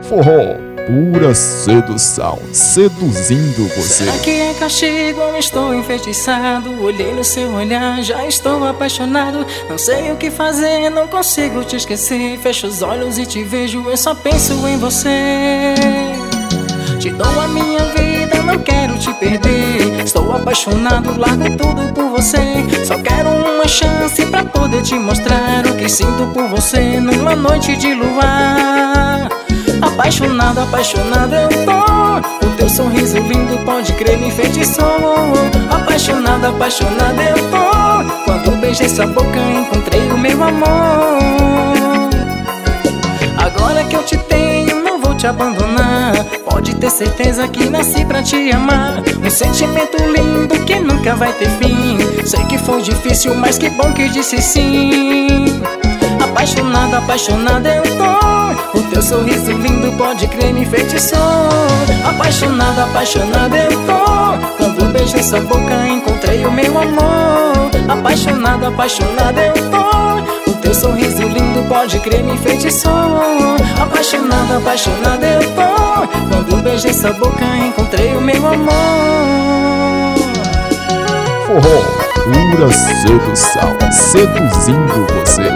Forró, pura sedução, seduzindo você. Será que é castigo ou estou enfeitiçado? Olhei no seu olhar, já estou apaixonado. Não sei o que fazer, não consigo te esquecer. Fecho os olhos e te vejo, eu só penso em você. Te dou a minha vida, não quero te perder. Estou apaixonado, largo tudo por você. Só quero uma chance pra poder te mostrar o que sinto por você numa noite de luar. Apaixonado, apaixonado eu tô. O teu sorriso lindo, pode crer, me enfeitiçou. Apaixonado, apaixonado eu tô. Quando beijei sua boca, encontrei o meu amor. Agora que eu te tenho, não vou te abandonar. Pode ter certeza que nasci pra te amar. Um sentimento lindo que nunca vai ter fim. Sei que foi difícil, mas que bom que disse sim. Apaixonado, apaixonado eu tô. O teu sorriso lindo, pode crer, me enfeitiçou. Apaixonado, apaixonado eu tô. Quando beijei sua boca, encontrei o meu amor. Apaixonado, apaixonado eu tô. O teu sorriso lindo, pode crer, me enfeitiçou. Apaixonado, apaixonado eu tô. Quando beijei sua boca, encontrei o meu amor. Forró, pura sedução, seduzindo você.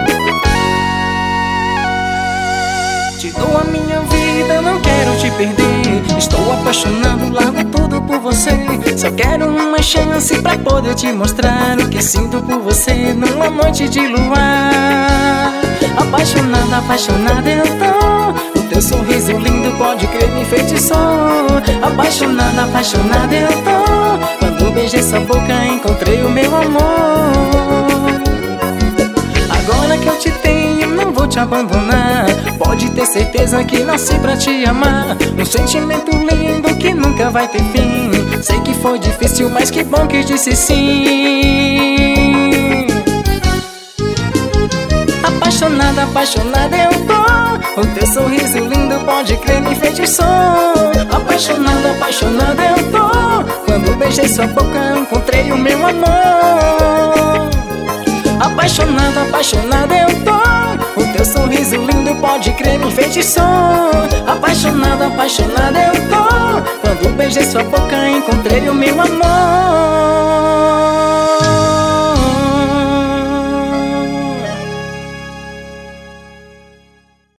Te dou a minha vida, não quero te perder. Estou apaixonado, largo tudo por você. Só quero uma chance pra poder te mostrar o que sinto por você numa noite de luar. Apaixonado, apaixonado eu tô. O teu sorriso lindo, pode crer, me enfeitiçou. Apaixonado, apaixonado eu tô. Quando beijei sua boca, encontrei o meu amor. Agora que eu te tenho, não vou te abandonar. Pode ter certeza que nasci pra te amar. Um sentimento lindo que nunca vai ter fim. Sei que foi difícil, mas que bom que disse sim. Apaixonada, apaixonada eu tô. O teu sorriso lindo, pode crer, me enfeitiçou. Apaixonada, apaixonada eu tô. Quando beijei sua boca, encontrei o meu amor. Apaixonada, apaixonada eu tô. O teu sorriso lindo, pode crer, me enfeitiçou. Apaixonada, apaixonada eu tô. Quando beijei sua boca, encontrei o meu amor.